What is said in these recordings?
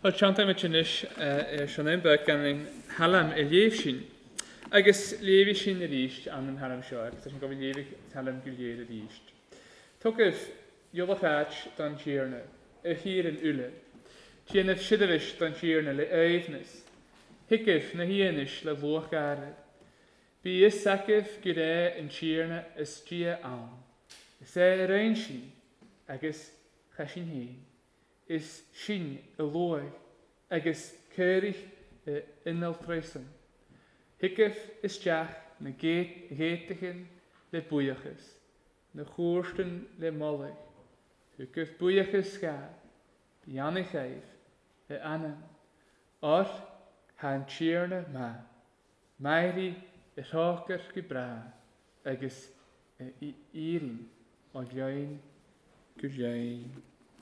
Wel sianta me tynnis Sionain Burke gan yn halam y lief sy'n. Agus lefi sy'n yr eist am yn halam sio, ac ydych chi'n gofyn lefi halam gwyliad yr eist. Togaf, iolach ach dan siarna, y hir yn ule. Ti'n yf syddefys dan siarna le eifnys. Higaf na hienys le loch garad. Bi ys sacaf gyda yn siarna ysgia am. Ys yr ein sy'n, agus chasyn hyn. Is sy'n y loi, agus cyrig y unol treisyn. Higaf is jach na geetigen le bwyachus, na chwrstyn le molig. Higaf bwyachus ga, biannig eif, le anam. Or, han tjerne ma, mairi y rhoger gybra, agus y irin, o glioen gwylioen.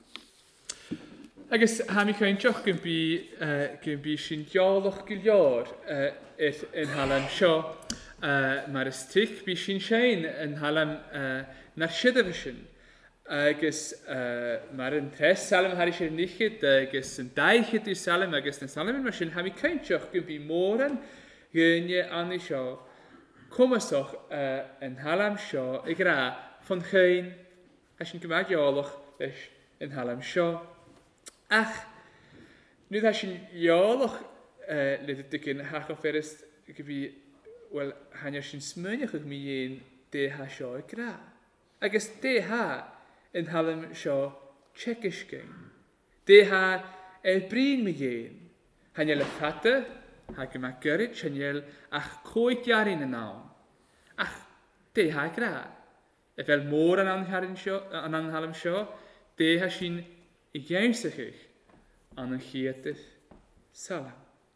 Agus ha mi caintioch gyn bi sy'n diolch gylior yn halam sio. Mae'r ystig bi sy'n sy'n yn halam na'r syddefysyn. Agus mae'r yn tres salam hari sy'n nichyd, agus yn daichyd i'r salam, agus yn salam yn sy'n ha mi caintioch gyn bi moran gynnu anni sio. Cwmasoch yn halam sio y gra ffon chyn a sy'n gymryd diolch yn halam sio. Ach, nu dda sy'n iolwch le dydyn hach o fferys gyfi, wel, hanner sy'n smynach ag mi un de ha sio y gra. Agus de ha yn halym sio tsekish gein. De ha brin mi un. Hanner le fata, ha gyma gyrrid, hanner ach coed jarin yn nawn. Ach, de ha gra. Fel môr an halym sio, de ha sy'n I geinsach an yn chiatydd salam.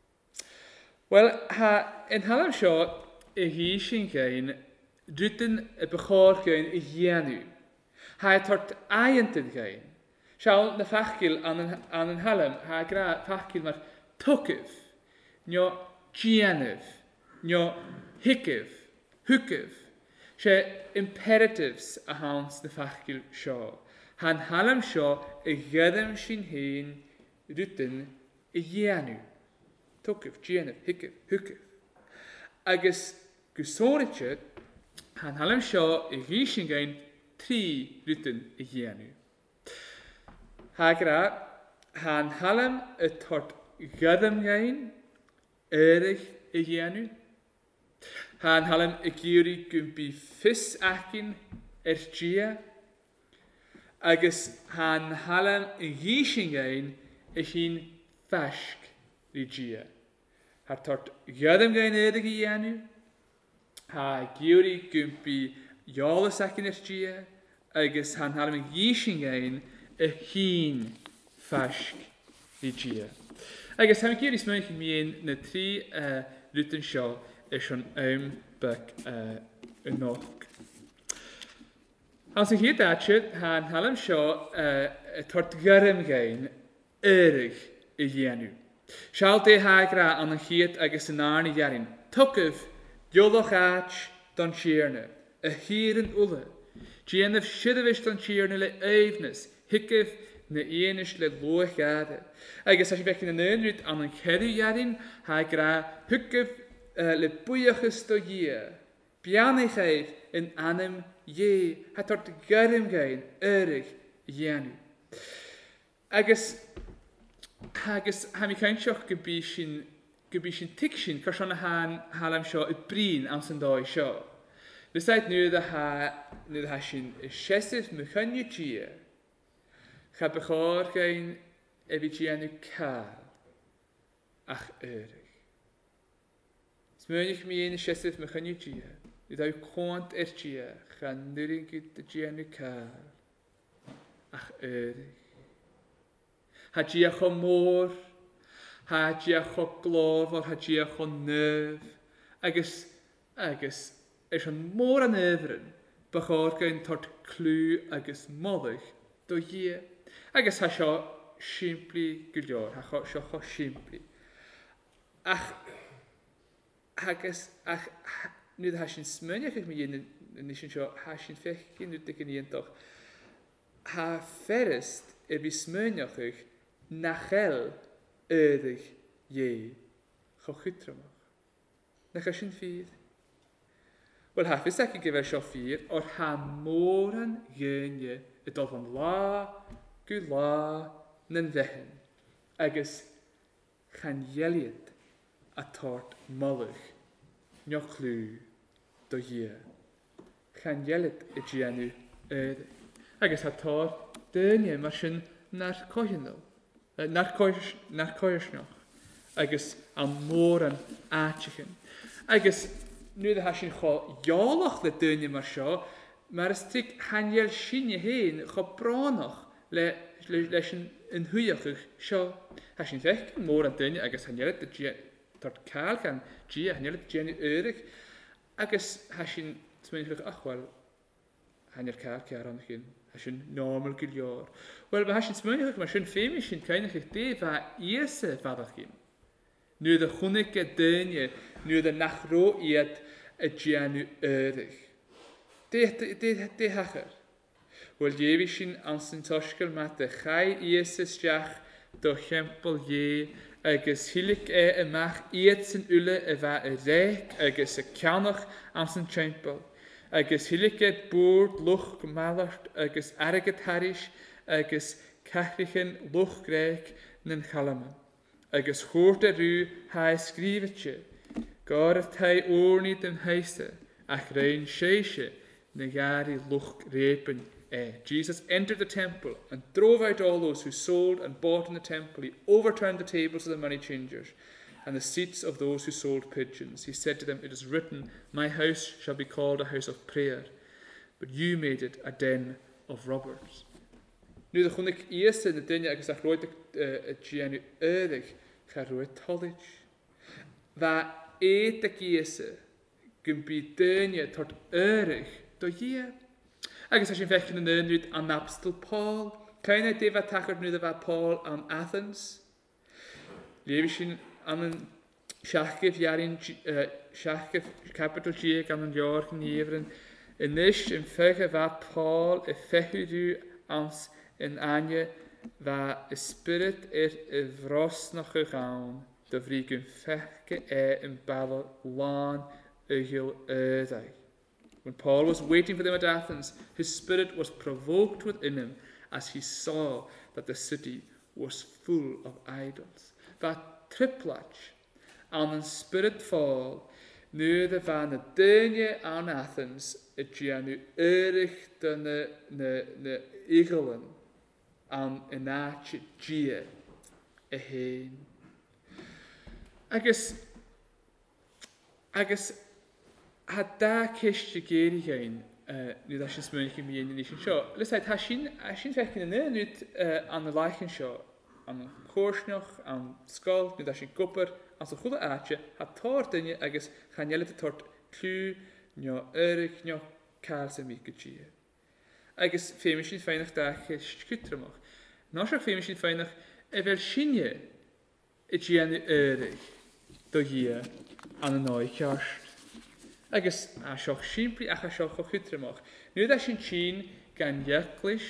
Wel, yn halam sio hi sy'n gain, drwytyn y bychor gain y hienw. Ha tort aientyd gain. Siawl na ffachgil an yn halam, ha gra ffachgil mae'r tocif, nio gienif, nio hicif, hwcif. Se imperatives a hans na ffachgil sio. Han halam sio y gyddym sy'n hyn rydyn y ienw. Tocif, gienif, hicif, hwcif. Agus gwsonitio, han halam sio y hi sy'n gain tri rydyn y ienw. Hagra, han halam y tort gyddym gain erych y ienw. Han halam y gyri gwmpi ffys acyn gia. Agus han halam y gysyn gain y sy'n fasg i gia. Ha tort gyddym gain edrych i enw. Ha gyri gwmpi iolus acyn gia. Agus han halam y gysyn gain y hyn fasg i gia. Agus han gyri smynch mi un na tri rydyn sio sy'n byg y noch. Als ik hier daadje, han halam sio tort gyrym gain erig y hienw. Sial de hagra an yn chiet agos yn arni jarin. Tocif, diolch ach don sierne, y hir yn ule. Gienaf syddefys don sierne le eifnys, hicif na eenish le loch gade. Agos as je bech in een ryd an yn cedw jarin, hagra hicif le bwyachus do hier. Biannig eif in anem je, het tort gyrym gain, erig, jenw. Agus ha mi caintioch gybi sy'n tig sy'n, cos o'n halam sio y brin am sy'n doi sio. Lysait nu da ha sy'n siesif mychynnu gia. Cha bychor gain efi gianw cael ach erig. Smynich mi un siesif mychynnu gia. Ydw cwant gia, chan nyrig gyda gianw cael, ach erig. Ha giach o môr, ha giach o glofod, ha giach o nef, agus, eis o'n môr a nefryn, bachor gain tort clw agus moddych do ie. Agus ha sio simpli gylior, ha sio cho simpli. Nu ha sy'n smynach ag mi un yn sy'n sio ha sy'n fechgyn nid ag yn un doch. Ha fferist fi smynach ag nachel ydig ie chochwtramach. Nach sy'n ffyr. Wel hafys ac i gyfer sio ffyr o'r hamoran gynnu y dodd o'n la, gyw la, na'n ddehen. Agus chaneliad a tort molwch niochlw do ie. Chaneliad y gianw ydig. Agus a tort dynia mar sy'n nar cohinol. Nar coesnoch. Agus a moran aachchen. Agus nu de hasyn cho iolach le dynia mar sio, mar ystig haniel sy'n hyn cho bronoch leis yn hwyach sio. Hasyn fech moran dynia agus haniel tort cael gan gia haniel gianw ydig. Agus hasyn smynnych achwal haniel cael cael ond hyn. Hasyn normal gilior. Wel, mae hasyn smynnych mae sy'n ffemis sy'n cainach eich de fa iese fadach hyn. Nu de chwnig e dynia, nu de nachro iad y gianw ydig. De hachar. Wel, jefi sy'n ansyn tosgol mat de chai iese stiach do chempel ie agus hilig ymach iad sy'n ule fa y rech agus y cianach ansyn chempel. Agus hilig bwrd lwch gmalart agus aragad harish agus cachrichen lwch grech nyn chalaman. Agus chwrt rw hae sgrifetje, gorf tai orni dem heise, ach rein sheishe, negari lwch repen Jesus entered the temple and drove out all those who sold and bought in the temple. He overturned the tables of the money changers and the seats of those who sold pigeons. He said to them, "It is written, my house shall be called a house of prayer, but you made it a den of robbers." Nu de chwnig iese yn y dynia agus ach roed y gianw ydig cha roed tolig. Fa dy giese gymbi dynia tort yrig do ie. Agus as sy'n fechyn yn ynryd an Apostol Paul. Cain ei defa tachar nhw dda Paul an Athens. Lefi sy'n an yn siachgif iarin, siachgif capital G gan yn lior yn ifrin. Yn ys yn fech fa Paul y fechydw ans yn anya fa y spirit y fros noch y gawn. Da frig yn fechge yn balol lan y gil ydau. When Paul was waiting for them at Athens, his spirit was provoked within him as he saw that the city was full of idols. That triplach an spirit fall, nu de van de dynia an Athens, y gianw erych de igelen an enatje gia y hen. Agus ha da cysg y geir i gain, nu da sy'n smynnych yn mynd yn sio. Lysad, ha sy'n fechyn yn nid an y laich yn sio, an y chwrsnioch, an sgol, nu da sy'n gwybr, an sy'n chwda aatio, ha tor dynia agos chanelid y tort clw, nio erych, nio cael sy'n mi gyda. Agos ffeim sy'n ffeinach da cysg cytramach. Nos o'r ffeim sy'n ffeinach fel synia y gianw erych, do hia, an y noi ciarst. Agus a sioch simpli ach a sioch o chytramach. Nu da sy'n chyn gan iaclis.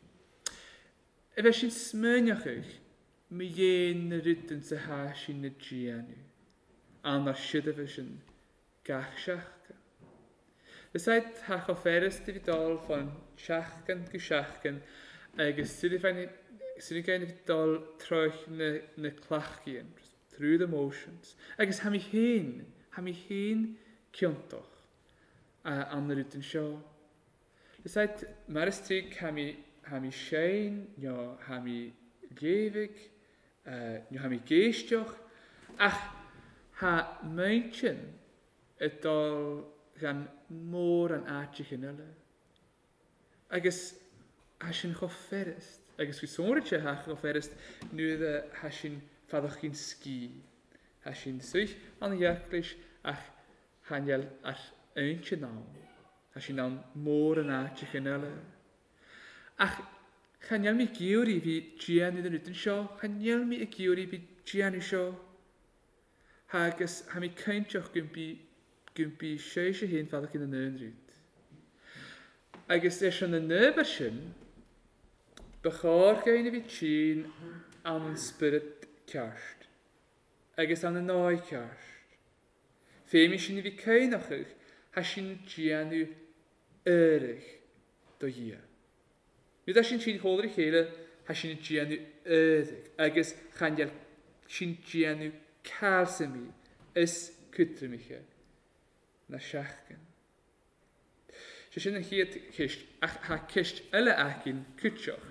Fe sy'n smyniach eich, mi yen rydyn sy ha sy'n y gianw. An ar sydd fe sy'n gach siachgan. Fysaid hach o ferys di fidol fan siachgan gysiachgan agus sydd i gael i fidol troich na clachgian, through the motions. Agus ham i hyn Kiontoch an yr ydyn sio. Lysad, mae'r ystig ham i sein, nio ham i liefig, nio ham i geistioch, ach ha meintjen y dol gan môr an aatich yn yle. Agus ha sy'n chofferist, agus gwy sôrid se ha chofferist, nu dda ha sy'n ffaddoch chi'n sgi. Ha sy'n swych an iaclis, ach Haniel ar eintje naam. Als je dan moren naadje genelle. Ach, Haniel mi giuri vi Gianni den uten sio. Haniel mi giuri vi Gianni sio. Hagus ha mi keintjoch gympi seisje heen vadak in de neunryd. Agus yn y nybersyn, bechaar geine vi tjien an spirit cearst, agus an náid cearst. Féimi sin bhí céinachach, ha sin dianú éirich do dhia. Nu da sin hólar chéile, ha sin dianú éirich, agus chandeal sin dianú cálsamí is cutramiche na seachgan. Se sin an chiad cist, ach ha cist eile acin cutseach.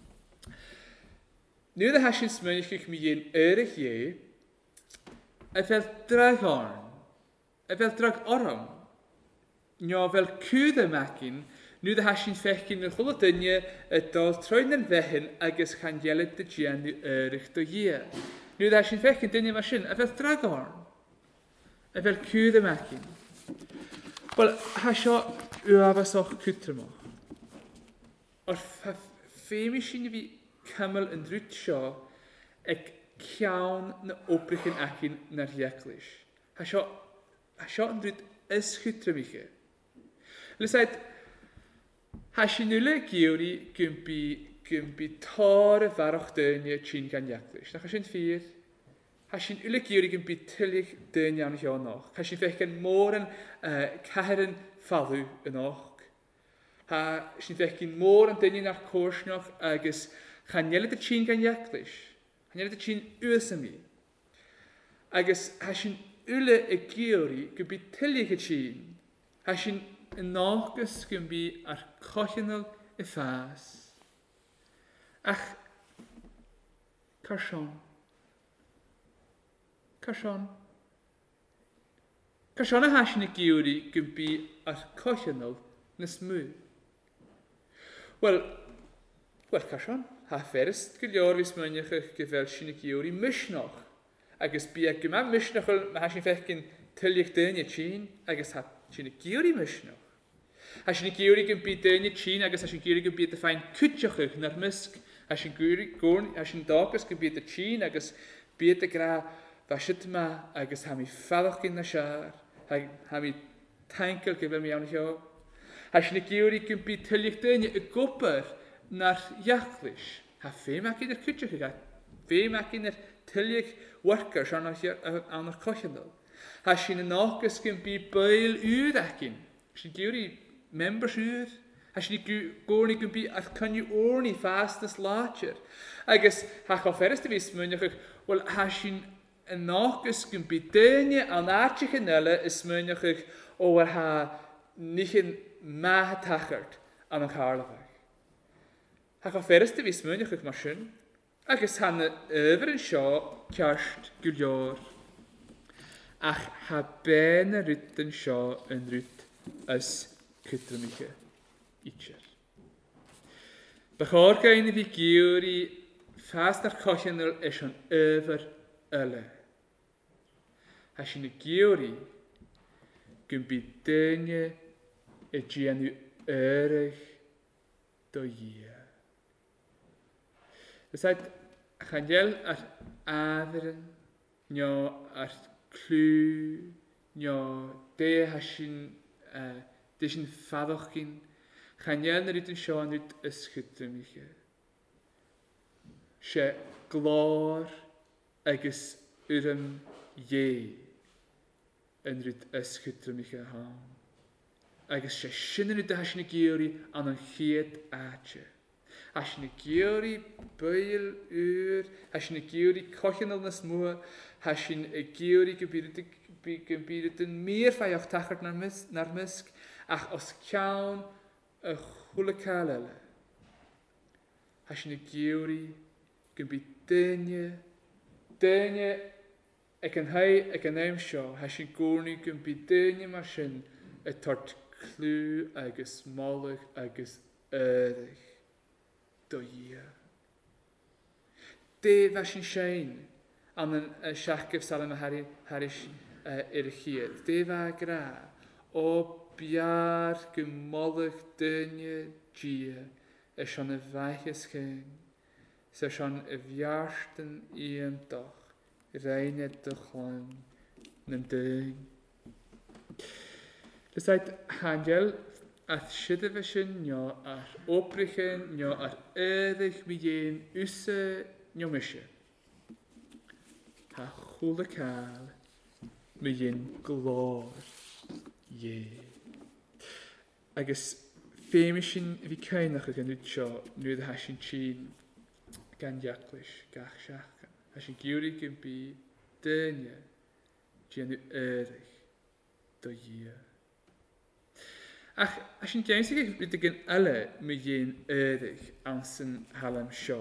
Nu da ha sin smynich mi yin éirich dhé, a fel drag arn, a fel drag orm, nio fel cúda macin, nu da ha sin fechgin yn chwla dynnu y dol troen yn fehin agos chandielid dy giannu éirich do dhé. Nu da ha sin fechgin dynnu ma sin, a fel drag arn, a fel cúda macin. Wel, ha sio uafas o'ch cwtramach. O'r ffeimi sy'n fi cymol yn drwyd sio ag ciawn na obrich yn acyn na'r iaclis. Ha sio yn drwyd ysgwtramiche. Lysaid, ha sy'n nwyla giwri gymbi tor y farwch dynia chyn gan iaclis. Na ha sy'n ffyr. Ha sy'n nwyla giwri gymbi tylich dynia yn hio noch. Ha sy'n fechgen môr yn caher yn falw yn och. Ha sy'n fechgyn môr yn dynion ar corsnoch agos chanelid y chyn gan iaclis. Chanelid y chyn ywysami. Agos ha sy'n yle y giwri gymbi tylich y chyn. Ha sy'n ynogys gymbi ar collinol y ffas. Ach, carsion. Carsion a ha sy'n y giwri gymbi ar collinol nes mwy. Wel, carsion, ha ferst gylior fys myniach eich gyfel sy'n y giwri mysnoch. Agos bi ag gyma mysnoch ma ha sy'n fechgyn tyliach dyn y chyn, agos ha sy'n y giwri mysnoch. Ha sy'n y giwri gymbi dyn y chyn, agos ha sy'n giwri gymbi dy ffain cwtioch eich na'r mysg. Ha sy'n giwri gorn, ha sy'n dogos gymbi dy chyn, agos bi dy gra fasyt ma, agos ha mi ffaddoch gyn na siar. Ha mi tankel gyfel mi iawn i hio. Ha sy'n y giwri gymbi tyliach dyn y gwber na'r iaclis. Ha fe ma gyn yr cwtioch eich, fe ma gyn yr tyliach workers an o'r collinol. Ha sy'n yn ogys gymbi bail yw'r acyn. Sy'n giwri members yw'r. Ha sy'n gorni gymbi ar cynnu orni fast nes lacher. Agos ha choferus dy fi smynioch eich, wel ha sy'n yn ogys gymbi dynia an archich yn yle ysmynioch eich o war ha nich yn ma tachart an yn carlafach. Ha choferus dy fi smynioch eich mar sy'n. Agos han yfyr yn sio ciarst gylior. Ach ha ben y rwyd yn sio yn rwyd ys cwtramiche itcher. Bachor gain i fi giwri fast ar collinol is an yfyr yle. Ha sy'n y giwri gymbi dynia y giannu éirich do dhé. Lysaid chandiel ar adderen, nio ar clw, nio de ha sy'n faddoch gyn, chandiel na rydyn sio yn ryd ysgwtramiche. Se glor agos yrym ie yn ryd ysgwtramiche ham. Agos se sy'n yn ryd ha sy'n y giwri an yn chied atje. Ha sy'n y giwri bail yw'r, ha sy'n y giwri collinol nes mwy, ha sy'n y giwri gybyryd yn mir ffai o'ch tachart na'r mysg, ach os cawn y chwle cael ele. Ha sy'n y giwri gybyryd dynia ac yn hau ac yn eim sio, ha sy'n gwrni gybyryd dynia mar sy'n y tort clw agos molwch agos éirich do dhé. De fa sy'n sy'n an yn siacif salam a harish i'r chiad. De fa gra o biar gymolwch dynia dhé ys an y fachus chyn. Sys an y fiarsten i'n doch, reined dy chlan yn dyn. Lysaid handel at sydd y sy'n nio ar obrichen, nio ar éirich mi yin usse nio mysio. ha chwla cael, mi yin glor, ie. Agus féimi sin fi cainach ag an yd sio, nwyd ha sin chyn gan iaclis gach siachan. Ha sin giwri gyn bi dynia, gian yw erych, do ie. Ach, a sin jains ag yd ag yn ala mi yin erych an sy'n halam sio.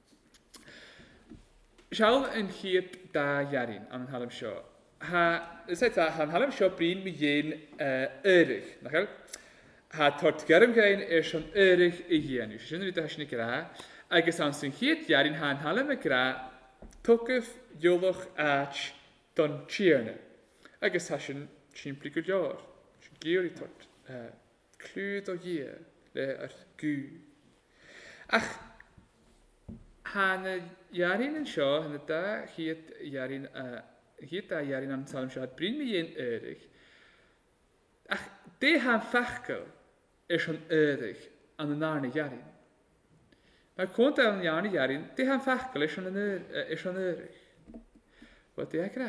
Siawl yn hyd da iarin am halam sio. Han halam sio brin mi yin erych. Nachel? Ha tort gyrym gain son erych I hienu. Sy'n rydw hasyn I gra. Agus an sy'n hyd iarin han halam y gra tocaf iolwch ach don chierne. Agus hasyn sy'n pligwyd ior. Sy'n gyr I tort clwyd o ie le ar gw. Ach, han iarin yn sio, han da hyd iarin am salam sio, brin mi yin erych. Ach, de han fachgel son erych an yn arne iarin. Maar komt aan een jarin, die gaan vaak is on erig. Wat die gra?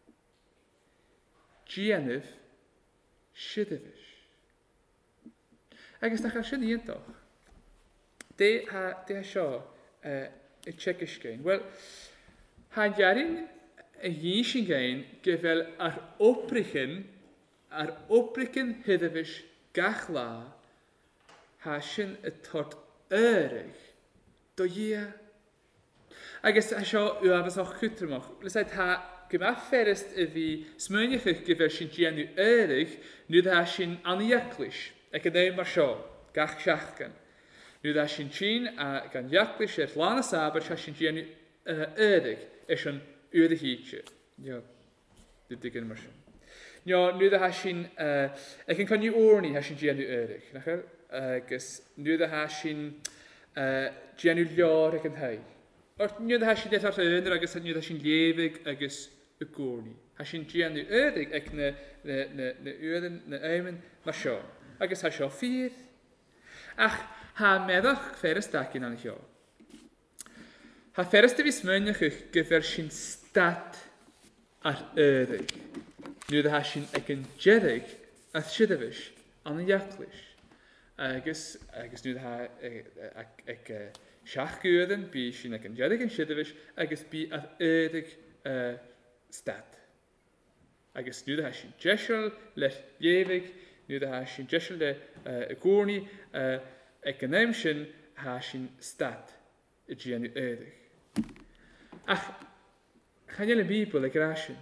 Gianif, shidivish. Agus nach sin íon toch. De ha seo I Tsekish gain. Well, ha jarin a yin gain gefel ar oprichen hidivish gach la ha sin a tort erig. Do ie. Agus a seo yw afas o'ch cwtramach. Lysait ha gyma fferist y fi smynnych eich gyfer sy'n giannu erig, nid ha sy'n aniaclis. Ac yn ei mar sio, gach siachgan. Nid ha sy'n chyn a gan iaclis lan y sabar sy'n giannu erig, sy'n yw'r hydse. Ia, dyd yn mar sio. Ia, nid ha sy'n, ac yn connu orni ha sy'n giannu erig. Agus nid ha sy'n giannu lior ac yn hei. O'r nid ha sy'n deall ar agus nid ha sy'n lefig agus y gwrni. Ha sy'n giannu erig ac na yw'n na eimen ma sio. Agus ha sio ffyr. Ach, ha meddach fferast ac yn anna sio. Ha fferast y fi smynnych eich gyfer sy'n stat ar erig. Nid ha sy'n ac yn jerig a sydafish an y iaclis. Agus nid ha ac siach gwydden bi sy'n ac yn jerig yn sydafish agus bi ar erig stat. Agus nid ha sy'n jesel le liefig, nid ha sy'n jesel le y gwrni ac yn eim sy'n ha sy'n stat y giannu erig. Ach, chan yn y Bibl y grasyn.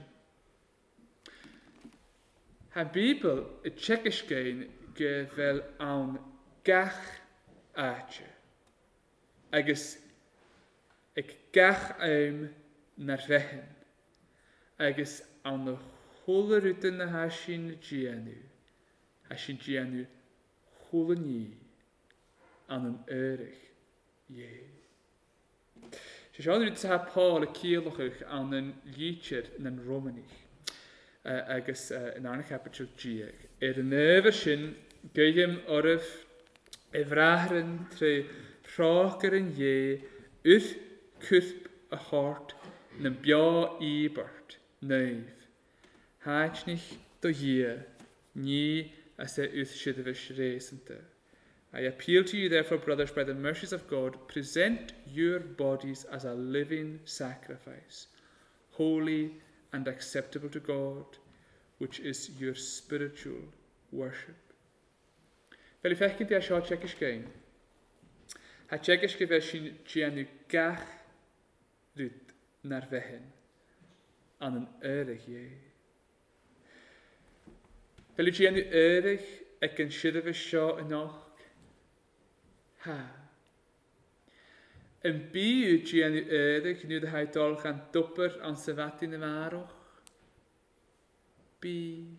Ha Bibl y Tsekish gain gefel awn gach ache. Agus ag gach aim nar fehen. Agus awn y hwla rydyn na ha sy'n giannu. Ha sy'n giannu hwla ni an yn erig. Ie. Sy'n rydyn sa Paul y cielwch an yn lietcher yn Romanig. Agus yn arna capital Gieg. Yn efer sy'n gym orf efrahrin tre rhager yn ie wrth cwrp y hort na bia ibert neif. Haitnich do ie ni as e wrth syddfish resente. I appeal to you therefore, brothers, by the mercies of God, present your bodies as a living sacrifice, holy and acceptable to God, which is your spiritual worship. Fel I fechgyn di a sio Tsekish gain. Ha Tsekish gyfer sy'n giannu gach ryd nar fehen an yn erig ie. Fel I giannu erig ac yn sydd efo sio yn och. Ha. Yn bi yw giannu erig nid haid dolch an dwper an sefadin y marwch. Bi.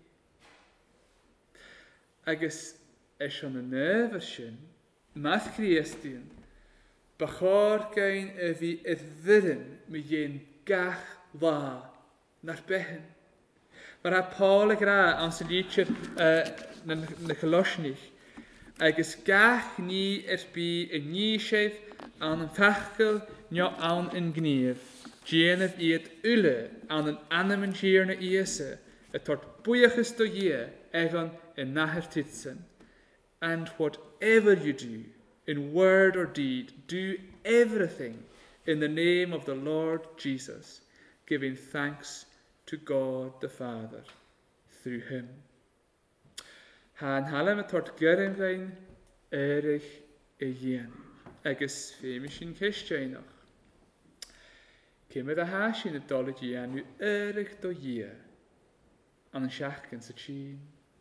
Agus on y nefer sy'n, math Christian, bachor gain y fi ddyryn mi yin gach dda nar behen. Mae'r ha Paul y gra an sy'n lietcher na Colosnich, agus gach ni bi y nisef an yn fachgol nio awn yn gnyf, Gianaf iad ule an yn anam yn giarna iasa, a tort bwyachus do ie, egon in naher titsen. And whatever you do, in word or deed, do everything in the name of the Lord Jesus, giving thanks to God the Father through him. Han hallam a tort gyrra'n fein erich y yen, agos femishin kishjainach. Cymryd a hasin y dolyg yen yw erich do ie, an yn siachgan sa chyn.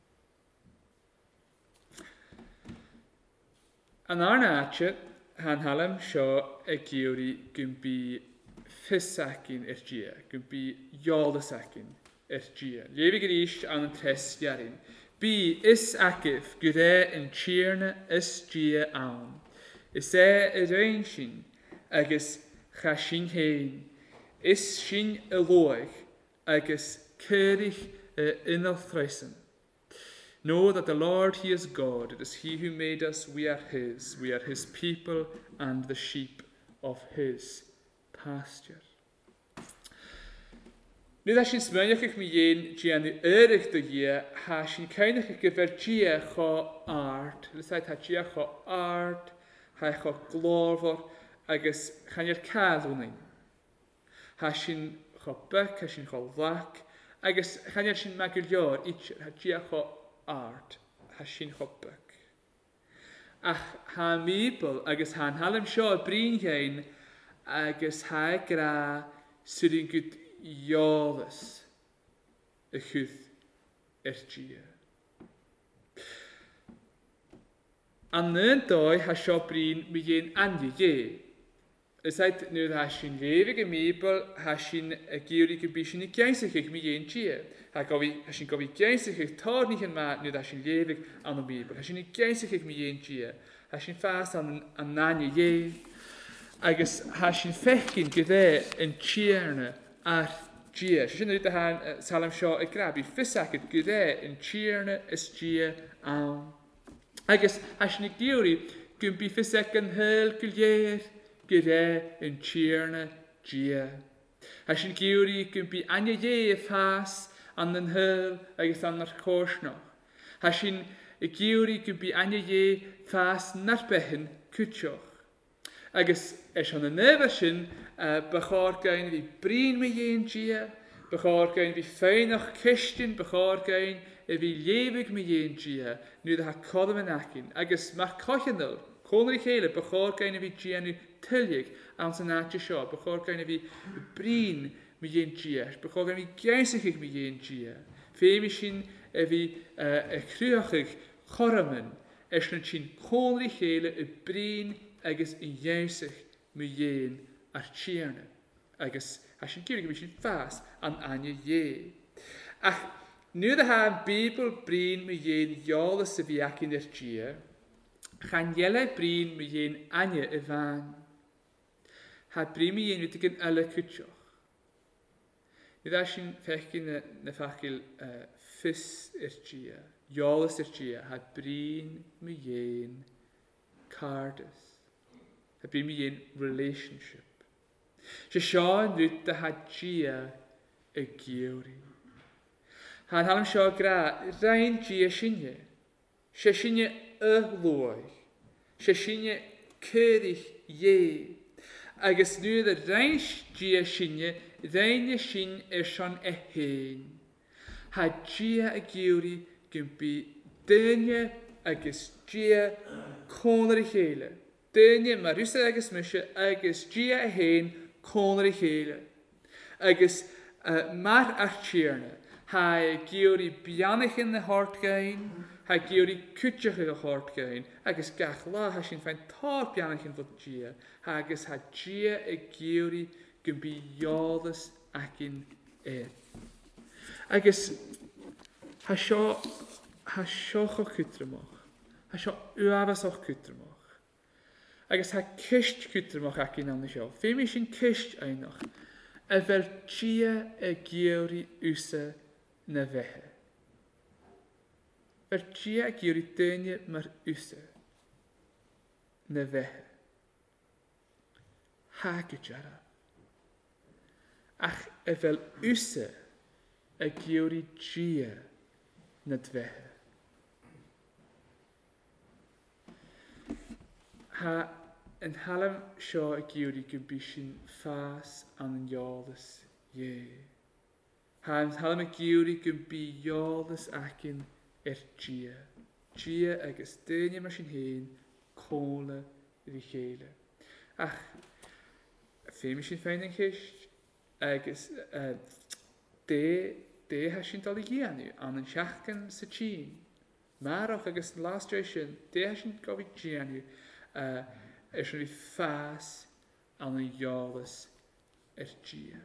An arna atje, han hallam sio y giwri gymbi fysacin gia, gymbi iolysacin gia. Lefig yr eist an yn testiarin. Bi is acif gyda yn cheerne is gia awn. Is yr ein sin, agos chashin hein. Is sin y loig, agos cyrig unol thraisen. Know that the Lord, he is God. It is he who made us. We are his people and the sheep of his pasture. Nu da sy'n smynach eich mi yen gian erych do ie, ha sy'n cainach eich gyfer gia cho art. Lysaid ha gia cho art, ha cho glorfor, agos chan i'r cadwning. Ha sy'n cho byc, ha sy'n cho lac, agos chan i'r sy'n magilior, ha gia cho art, ha sy'n cho byc. Ach ha mibl, agos ha'n halym sio brin hyn, agos ha gra sy'n gyd iolus y chwth gia. An yn doi ha sio brin mi yen andi ie. Ysait nid ha sy'n lefig y mibl, ha sy'n gywri gybysyn i geisach eich mi yen gia. Ha sy'n gofi geisach eich tor ni hyn ma nid ha sy'n lefig an y mibl. Ha sy'n geisach eich mi yen gia. Ha sy'n ffas an nani ie. Agos ha sy'n fechgyn gyda yn chiarna ar gia. Sy'n rhaid han salam sio y grabi ffysacid gyda yn chiarna ys gia awn. Agos ha sy'n gywri gymbi ffysac yn hyl gylier gyda yn chiarna gia. Ha sy'n gywri gymbi anya ie ffas an yn hyl agos an ar corsnoch. Ha sy'n gywri gymbi anya ie ffas narbehin cwtioch. Agos eisiau yn y nefyd sy'n bychor gain fi brin mi yen gia, bychor gain fi ffeinach cystyn, bychor gain fi lefig mi yen gia, nid ha coddam yn acyn. Agos mae'r cochanol, conr i cheile, bychor gain fi gia nhw tylig am sy'n atio sio, bychor gain fi brin mi yen gia, bychor gain fi geisach mi yen gia. Fe mi sy'n fi crwachig choramen, eisiau sy'n conr i cheile y brin agos yn iesach mi yen ar chiarna. Agos ha sy'n gyrig mi sy'n ffas an anya ie. Ach, nid ha Bibl brin mi yen iolus y fi ac yn yr gia, chan iele brin mi yen anya y fan. Ha brin mi yen wedi gyn yla cwtioch. Nid ha sy'n fechgyn na ffachil ffys yr gia, iolus yr gia, ha brin mi yen cardus. Ha brin mi yen relationship. Se Sean rwyd da ha gia y giwri. Han halm sio gra rhain gia sinne. Se sinne y lwy. Se sinne cyrych ie. Agos nŵd y rhain gia sinne, rhain y sin Sean e hen. Ha gia y giwri gymbi dynia agos gia conr i cheile. Dynia mae rhywbeth agos mysio agos gia e hen conr i cheile. Agos mar ar chiarna. Ha giwri bianach yn y hort gain. Ha giwri cwtioch yn y hort gain. Agos gach la ha sy'n fain tor bianach yn fod gia. Agos ha gia y giwri gymbi iolus ac yn Agos ha sio cho cwtrymoch. Ha sio uafas o'ch cwtrymoch. Agos ha cyst cwtrymoch ac yn alni sio. Fe mi sy'n cyst einoch. A fel gia y giwri usa na fehe. Fel gia y giwri dynia mar usa na fehe. hagajara. Ach fel usse a giori gia na dvehe. Ha yn halem sio a giori gybysyn ffas an iolus ie. Ha yn halem a giori gyby iolus acyn gia. Gia agos dynia mas yn hyn cola richele. Ach, fe mis yn fein yn cysg agos de has yn dal i gianu an yn siachgan sa chyn. Marach agos yn last ration de has yn gofyd gianu is yn ffas an y iolus gia.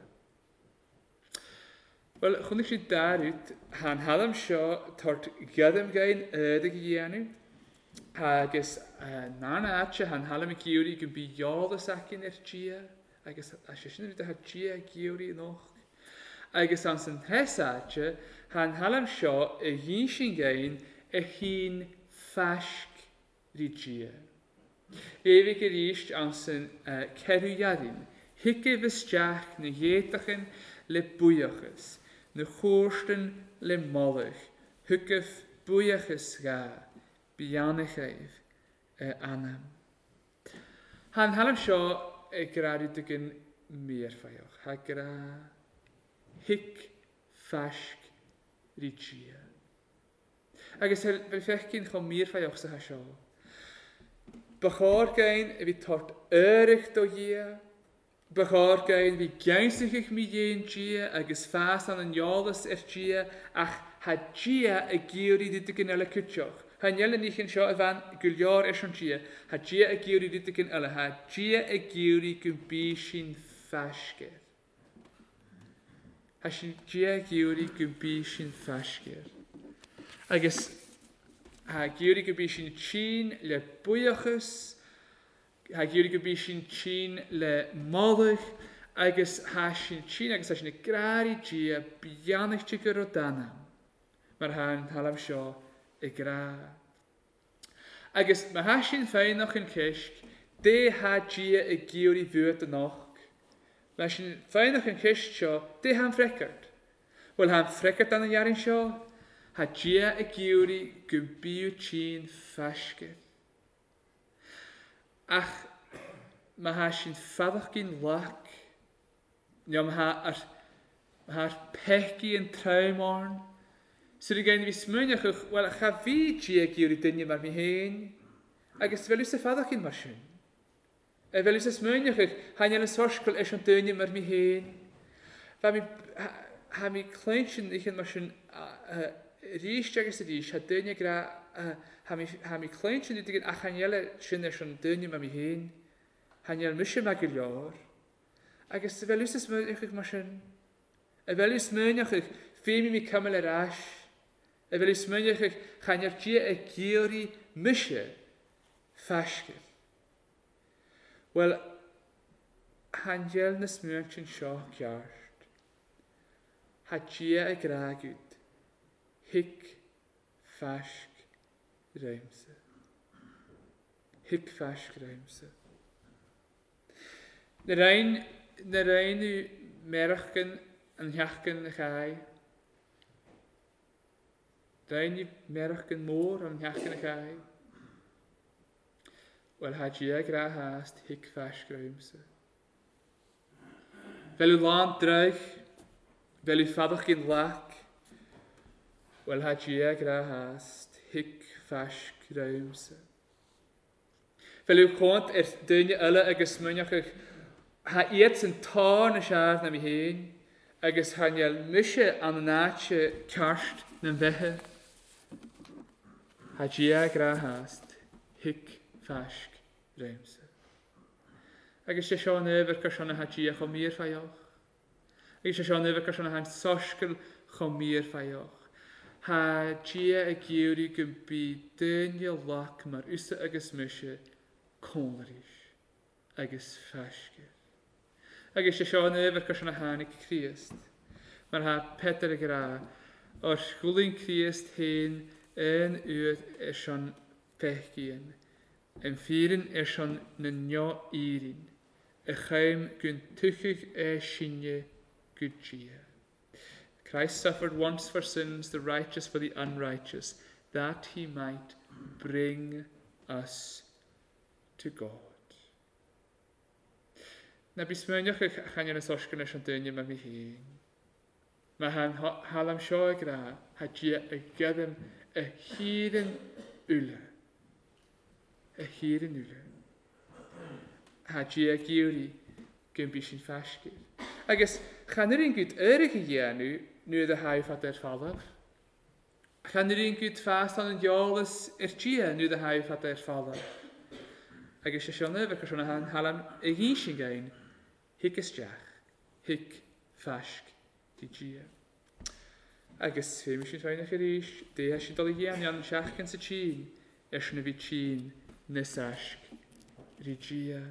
Wel, chwn eich dar ut, han hadam sio tort gadam gain ydig gianu, agos na'n atcha han hadam y giwri gybi iolus acyn gia, agos asysyn rydw ha gia giwri noch. Agos an sy'n hes atcha, han hadam sio y hyn sy'n gain y hyn ffasg ry gia. Ewig eist an sy'n cerwyarin, hicke fysjach na jetachin le bwyachus, na chwrsten le mollach, hwgaf bwyachus ga, bianachaiv anam. Han halam sio y gradu dygyn meerfaiach, ha gra hic fasg rigia. Agos fel fechgyn cho meerfaiach sa ha sio. Bachor gain vi tort erig do gia. Bachor gain vi geinstig ich mi jen gia agos fas an yn iolus gia ach ha gia a giuri dydygyn ala cwtioch. Ha niel yn ich yn sio fan gwylior eisiau gia. Ha gia a giuri dydygyn ala. Ha gia a giuri gymbi sy'n ffasger. Ha gia a giuri gymbi sy'n ffasger. Agos ha giwri gybysyn chyn le bwyachus, ha giwri gybysyn chyn le mollach, agos ha sy'n chyn, agos ha sy'n grari gia bianach chigar o danam. Mae'r ha'n halam sio y gra. Agos mae ha sy'n fein noch yn cysg, de ha gia y giwri fwyd yn och. Mae sy'n fein noch yn cysg sio, de ha'n frecard. Wel ha'n frecard an y jarin sio, ha gia y giwri gymbiw chyn ffasger. Ach, mae ha sy'n ffaddoch gyn lac. Mae ha'r pechgi yn traumorn. Sy'n rhaid fi smynach o'ch, wel, cha fi gia giwri dynia mar mi hen. Agos fel yw'n ffaddoch gyn mar sy'n. Fel yw'n smynach o'ch, ha'n yn sorsgol eisiau dynia mar mi hen. Ha mi clensyn eich yn mar sy'n rhys agos y rhys, ha dynia gra, ha mi clensyn i digyn ach haniel sy'n eisiau dynia mar mi hen. Haniel mysio mag i lior. Agos fel yw'n smynach o'ch mar sy'n. Fel yw'n smynach o'ch, ffeim i mi cymryd yr as. Fel yw'n smynach o'ch, haniel gia y giwri mysio ffasger. Wel, haniel na smynach sy'n sioch iart. Ha gia y gragwyd. Hic fasg reimse. Hic fasg reimse. Na rein yw merachgan yn hiachgan y chai. Rein yw merachgan môr yn hiachgan y chai. Wel ha gia gra haast hic fasg reimse. Fel yw lan dreich, fel yw ffaddoch gyn lac, wel ha gia gra haast hic fasg reimse. Fel yw cont dynia yla agos mynach o'ch ha iet sy'n tor na siarad na mi hen, agos ha niel mysio an natio karst na fehe. Ha gia gra haast hic fasg reimse. Agos e sio nefer cysio ha gia cho mir ffaioch. Agos e sio nefer cysio ha'n sosgol cho mir ffaioch. Ha gia y giwri gymbi dynia lac mar usa agos mysio conrish agos fasger. Agos e sio nefer cysio ha'n eich Christ. Mar ha Peter y gra o'r sgwlyn Christ hyn yn yw'r eisiau pechgyn. Yn ffyrin eisiau nynio irin. y chaim gyn tuchig sinne gudgia. Christ suffered once for sins, the righteous for the unrighteous, that he might bring us to God. Na bismynioch eich chanyan y sosgyn eich dynia ma fi hyn. Mae han halam sio y gra, ha gia y gyddym y hyryn ule. Y hyryn ule. Ha gia giwri gyn bys yn ffasgyr. Agos, chan yr un gyd eich i gianw, nu y haif at e'r ffalaf. Chan yr un gyd ffast an yn diolus gia, nu y haif at e'r ffalaf. Agos eisiau fe cysio na han halam y gys yn gain, hic ysdiach, hic ffasg di gia. Agos fe mi sy'n rhaid eich rys, de eisiau dod i gian iawn siach gan sy'n chyn, eisiau na fi chyn nes asg ri gia.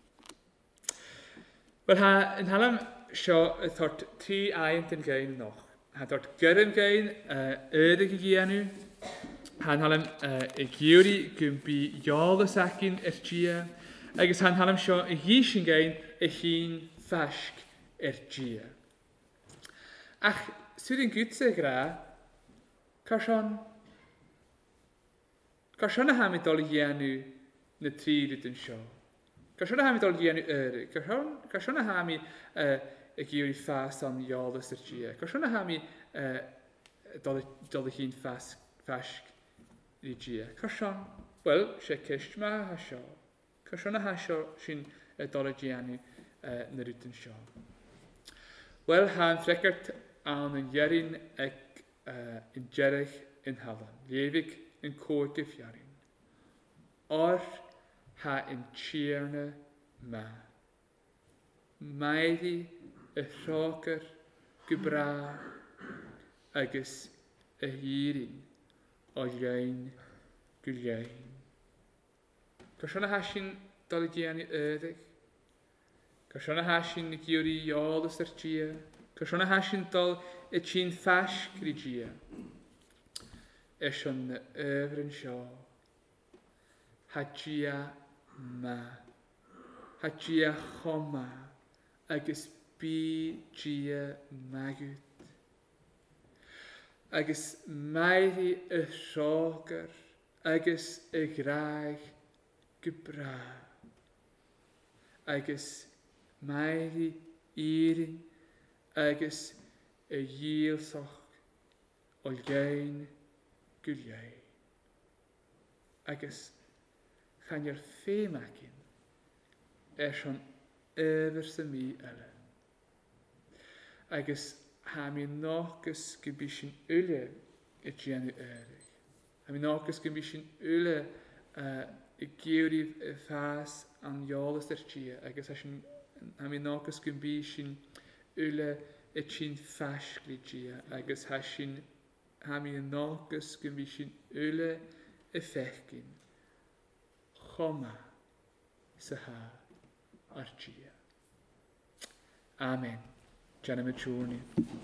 Wel ha, yn halam sio y thort tri aint yn gain noch. Ha thort gyrym gain ydig i gianw. Han halam y giwri gymbi iolus acyn gia. Agos han halam sio y gys yn gain y hun ffasg gia. Ach, sydd yn gwtse gra, carsion y ham i dol i gianw na tri rydyn sio. Carsion y ham i dol i gianw yrig. Carsion y ham i y giwri ffas an iolus gia. Carsion y ham i dol i hun ffasg gia. Carsion, wel, se cysg ma ha sio. Carsion y ha sio sy'n dol i gianw na rydyn sio. Wel, han ffrecart an yn jerin ag yn jerich yn halan. Liefig yn coed gyfjarin. Or ha yn chierne ma. Maeddi y rhoger gybra agos y hirin o lein gyllein. Cysio na hasyn dal i diannu ydig. Cysio na hasyn y giwri iolus gia. Cysio na hasyn dal y chyn ffasg ri gia. Eisiau na yfryn sio. Ha gia ma. Ha gia choma. Agos bi gia magwyd. Agos maeddi y rhoger. Agos y graig gybra. Agos maeddi irin. Agos y gilsoch o lein gyllein. Agos chan yw'r ffeim acyn eisiau'n yfyr sy'n mi yle. Agos ha mi nogys gybysyn yle y giannu erig. Ha mi nogys gybysyn yle y giwri ffas an iolus gia. Agos ha mi nogys gybysyn yle y chyn ffasgli gia. Agos ha mi nogys gybysyn yle y ffechgyn. Choma syha ar gia. Amen. Janam y chwrni.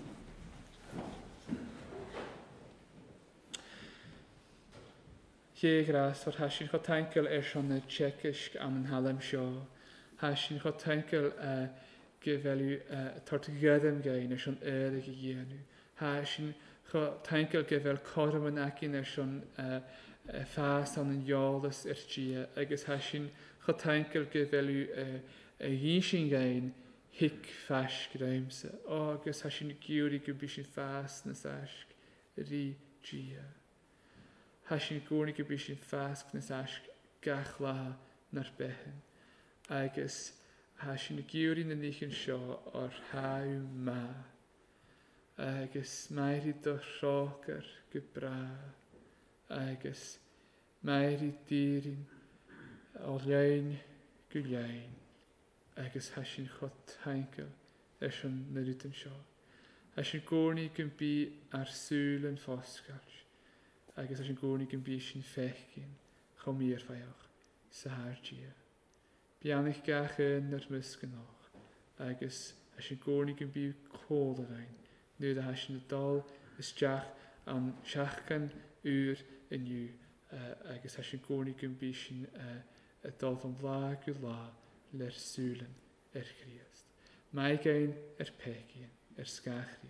Ie gras o'r hasyn chod tankl eisiau y tsekysg am yn halem sio. Hasyn chod tankl gyfelu tort gyddym gain eisiau erig i gienw. Hasyn chod tankl gyfel corym yn acyn eisiau ffas an yn iolus gia. Agos hasyn chod tankl gyfelu gysyn gain hic fasg reimse. Agos hasyn giwri gybysyn ffas nes asg ri gia. Hasyn gwrni gybysyn ffasg nes asg gach la na'r behen. Agos hasyn giwri na nichyn sio o'r haw ma. Agos maeri do rhoger gybra. Agos maeri dirin o lein gyllein. Agos hasyn chod hainkel eisiau na rydyn sio. Hasyn gwrni gymbi ar sŵl yn ffosgall. Agos hasyn gwrni gymbi sy'n fechgyn chomir ffaioch sahar gia. Biannych gach yn yr mysgyn och. Agos hasyn gwrni gymbi col yr ein. Nid a hasyn y dol ysdiach an siachgan ŵr yn yw. Agos hasyn gwrni gymbi sy'n y dol fan la gyda ler sŵlen Christ. Mae gain pegin, sgachri.